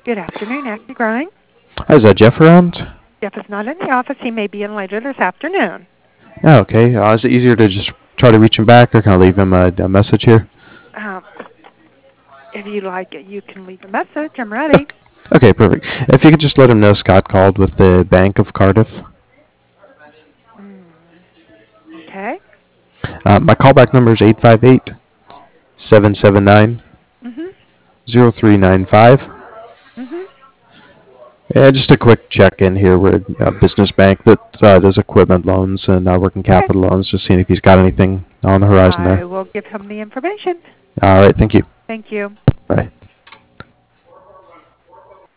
Good afternoon, Acme Grind. Hi, is that Jeff around? Jeff is not in the office. He may be in later this afternoon. Yeah, okay. Is it easier to just try to reach him back, or can I leave him a message here? Um, if you like it, you can leave a message. I'm ready. Okay, perfect. If you could just let him know Scott called with the Bank of Cardiff. Okay. My callback number is 858-779-0395. Mhm. Mhm. Yeah, just a quick check-in here. We're a business bank that does equipment loans and working Okay. capital loans, just seeing if he's got anything on the horizon I there. will give him the information. All right, thank you. Thank you. Bye.